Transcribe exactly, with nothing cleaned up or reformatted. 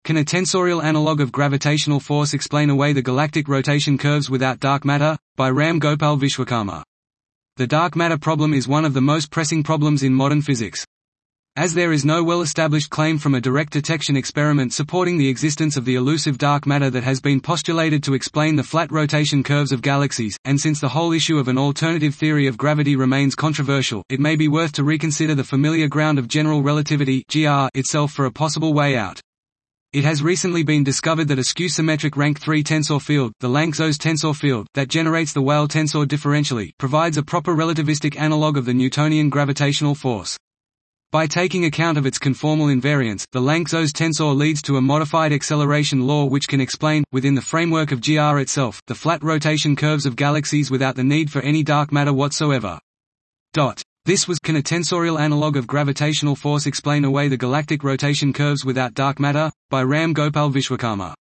Can a tensorial analog of gravitational force explain away the galactic rotation curves without dark matter? By Ram Gopal Vishwakarma. The dark matter problem is one of the most pressing problems in modern physics. As there is no well-established claim from a direct detection experiment supporting the existence of the elusive dark matter that has been postulated to explain the flat rotation curves of galaxies, and since the whole issue of an alternative theory of gravity remains controversial, it may be worth to reconsider the familiar ground of general relativity (G R) itself for a possible way out. It has recently been discovered that a skew-symmetric rank three tensor field, the Lanczos tensor field, that generates the Weyl tensor differentially, provides a proper relativistic analog of the Newtonian gravitational force. By taking account of its conformal invariance, the Lanczos tensor leads to a modified acceleration law which can explain, within the framework of G R itself, the flat rotation curves of galaxies without the need for any dark matter whatsoever. Dot. This was Can a tensorial analog of gravitational force explain away the galactic rotation curves without dark matter? By Ram Gopal Vishwakarma.